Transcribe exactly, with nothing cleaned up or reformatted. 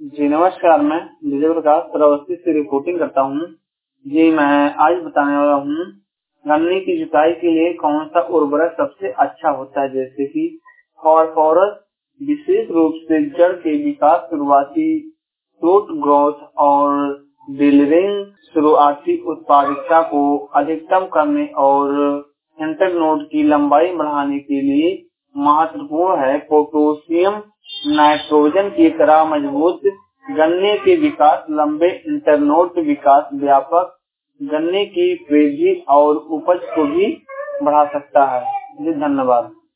जी नमस्कार, मैं विजय प्रकाश श्रावस्ती से रिपोर्टिंग करता हूँ। जी मैं आज बताने वाला हूँ गन्ने की जुताई के लिए कौन सा उर्वरक सबसे अच्छा होता है। जैसे कि फॉस्फोरस विशेष रूप से जड़ के विकास, शुरुआती रूट ग्रोथ और बिल्डिंग शुरुआती उत्पादकता को अधिकतम करने और इंटरनोड की लंबाई बढ़ाने के लिए महत्वपूर्ण है। पोटेशियम नाइट्रोजन की तरह मजबूत गन्ने के विकास, लंबे इंटरनोड विकास, व्यापक गन्ने की वृद्धि और उपज को भी बढ़ा सकता है। जी धन्यवाद।